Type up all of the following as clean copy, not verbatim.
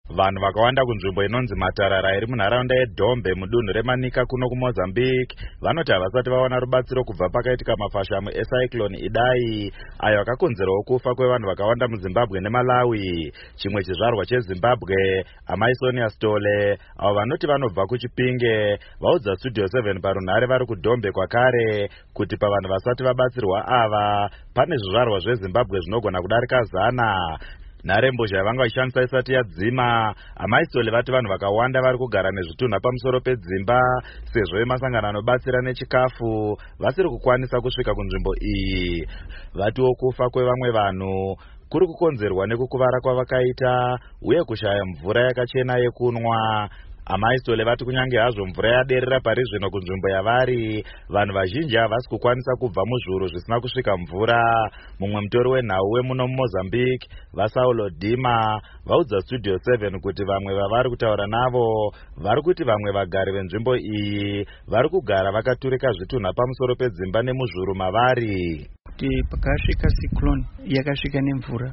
Vanhu vakawanda kunzvimbo inonzi Matarara iri munharaunda yeDombe mudunhu reManika kuno kuMozambique vanoti havasati vawana rubatsiro kubva pakaitika mafashamu eCyclone Idai ayo akakonzerawo kufa kwevanhu vakawanda muZimbabwe neMalawi. Chimwe chizvarwa cheZimbabwe, amai Sonia Stole, avo vanoti vanobva kuChipinge, vaudza Studio 7 parunhare vari kuDombe kwakare kuti pavanhu vasati vabatsirwa ava pane zvizvarwa zveZimbabwe zvinogona kudarika 100. Nharembozha yavanga vachishandisa isati yadzima, amai Stole vati vanhu vakawanda vari kugara nezvitunha pamusoro pedzimba sezvo vemasangano anobatsira nechikafu vasiri kukwanisa kusvika kunzvimbo iyi. Vatiwo kufa kwevamwe vanhu kuri kukonzerwa nekukuvara kwavakaita uye kushaya mvura yakachena yekunwa. Amai Stole vati kunyange hazvo mvura yaderera pari zvino kunzvimbo yavari, vanhu vazhinji havasi kukwanisa kubva muzviuru zvisina kusvika mvura. Mumwe mutori wenhau wemuno muMozambique, vaSaulo Dima, vaudza Studio 7 kuti vamwe vavari kutaura navo vari kuti vamwe vagari venzvimbo iyi vari kugara vakaturika zvitunha pamusoro pedzimba nemuzviuru mavari. Kuti pakasvika cyclone yakasvika nemvura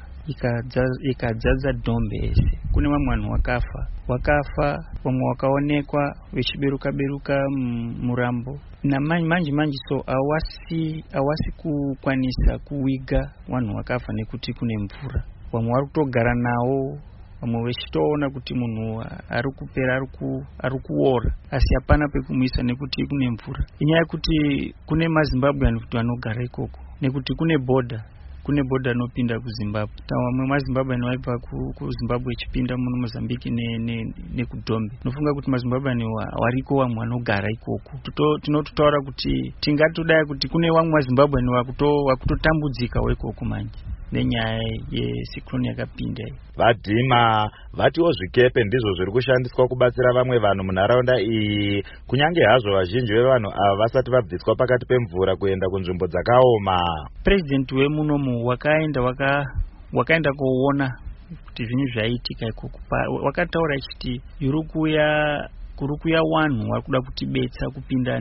ikadzadza Dombe ese, kune vamwe vanhu wakafa, vamwe wakaonekwa vechiberuka murambo manje so awasi kukwanisa kuwiga vanhu wakafa nekuti kune mvura. Vamwe vari kutogara nawo, vamwe vechitoona kuti munhu ari kupera ari kuora asi hapana pekumuisa nekuti kune mvura. Inyaya yekuti kune maZimbabwean kuti vanogara ikoko nekuti kune border inopinda kuZimbabwe. Vamwe maZimbabwean vaibva kuZimbabwe ichipinda muno Mozambique nekuDombe. Nofunga kuti maZimbabwean wariko vamwe vanogara ikoko. Tinototaura kuti tingatodai kuti kune vamwe maZimbabwean wakutotambudzika ikoko manje nenyaya yecyclone yakapinda. Vadhima vatiwo zvikepe ndizvo zviri kushandiswa kubatsira vamwe vanhu munharaunda iyi, kunyange hazvo vazhinji vevanhu ava vasati vabviswa pakati pemvura kuenda kunzvimbo dzakaoma. President wemunomu wakaenda kuona kuti zvinhu zvaitika ikoko. Wakataura achiti kuri kuya vanhu vari kuda kutibetsa kupinda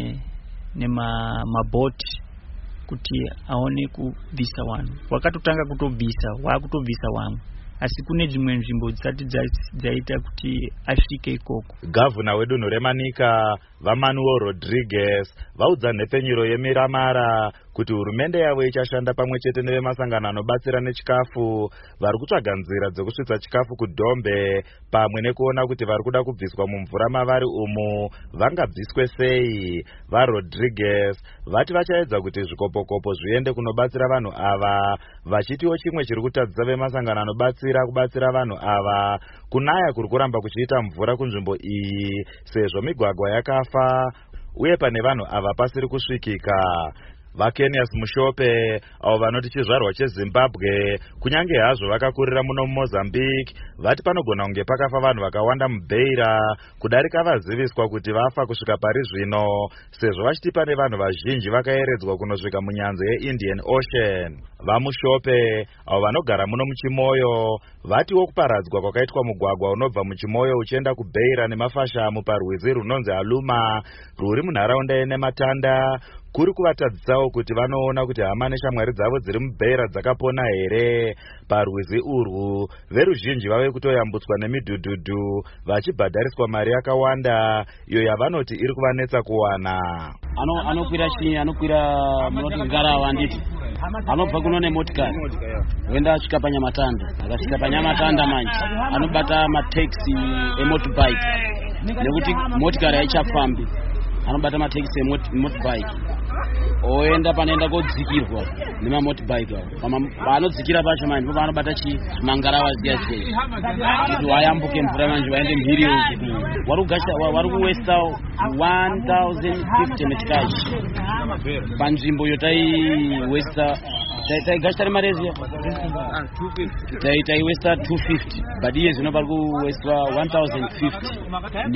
nemabhoti kuti aone kubvisa vanhu. Wakatotanga kutobvisa, wakutobvisa vamwe, asi kune dzimwe nzvimbo dzisati dzaita kuti asvike ikoko. Gavana wedunhu reManika vaManuel Rodrigues vaudza nhepfenyuro yeMiramara kuti hurumende yavo ichashanda pamwe chete nevemasangano anobatsira nechikafu vari kutsvaga nzira dzekusvitsa chikafu kuDombe pamwe nekuona kuti vari kuda kubviswa mumvura mavari umu vangabviswe sei. VaRodrigues vati vachaedza kuti zvikopokopo zviende kunobatsira vanhu ava, vachitiwo chimwe chiri kutadzisa vemasangano anobatsira kubatsira vanhu ava kunaya kuri kuramba kuchiita mvura kunzvimbo iyi sezvo migwagwa yakafa uye pane vanhu ava pasiri kusvikika. VaKenias Mushope avo vanoti chizvarwa cheZimbabwe kunyange hazvo vakakurira muno muMozambique vati panogona kunge pakafa vanhu vakawanda muBeira kudarika vaziviswa kuti vafa kusvika pari zvino sezvo vachiti pane vanhu vazhinji vakaeredzwa kunosvika munyanza yeIndian Ocean. VaMushope avo vanogara muno muChimoyo vatiwo kuparadzwa kwakaitwa mugwagwa unobva muChimoyo uchienda kuBeira nemafashamu parwizi runonzi Aluma rwuri munharaunda yeNematanda kuri kuvatadzisawo kuti vanoona kuti hama neshamwari dzavo dziri muBeira dzakapona here. Parwizi urwu veruzhinji vave kutoyambutswa nemidhudhudhu vachibhadhariswa mari yakawanda iyo yavanoti iri kuvanetsa kuwana. Anokwira munoti Ngarava nditi anobva kuno nemotikari oenda asvika paNyamatanda. Akasvika paNyamatanda manje anobata mataxi emotorbike nekuti motikari haichafambi, anobata mataxi emotorbike oenda panoenda kodzikirwa nemamotorbike avo. Paanodzikira pacho manje ndipo paanobata Mangarava ziya kuti wayambuke mvura manje waende mhiri vari kuwesta 1050 metikaji panzvimbo iyo taiwesta taigashita remarezia taiwesta 250 but iye zvino pari kuwesta 1050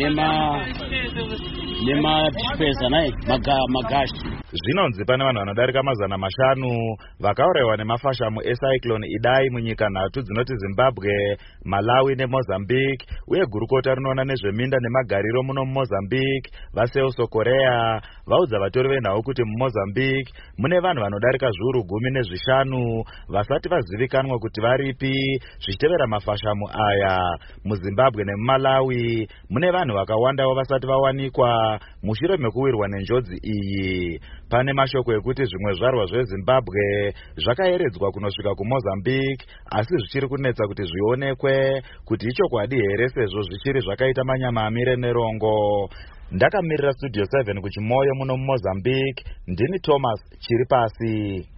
nemapesa magashi. Zvinonzi pane vanhu vanodarika 500 vakaurayiwa nemafashamu eCyclone Idai munyika 3 dzinoti Zimbabwe, Malawi neMozambique uye gurukota rinoona nezveminda nemagariro muno muMozambique vaSelso Korea vaudza vatori venhau kuti muMozambique mune vanhu vanodarika 10,000 5 vasati vazivikanwa kuti varipi zvichitevera mafashamu aya. MuZimbabwe nemuMalawi mune vanhu vakawandawo vasati vawanikwa mushure mekuwirwa nenjodzi iyi. Pane mashoko ekuti zvimwe zvarwa zveZimbabwe zvakaeredzwa kunosvika kuMozambique asi zvichiri kunetsa kuti zvionekwe kuti ichokwadi here sezvo zvichiri zvakaita manyama amire nerongo. Ndakamirira Studio 7 kuchimoyo muno muMozambique, ndini Thomas Chiripasi.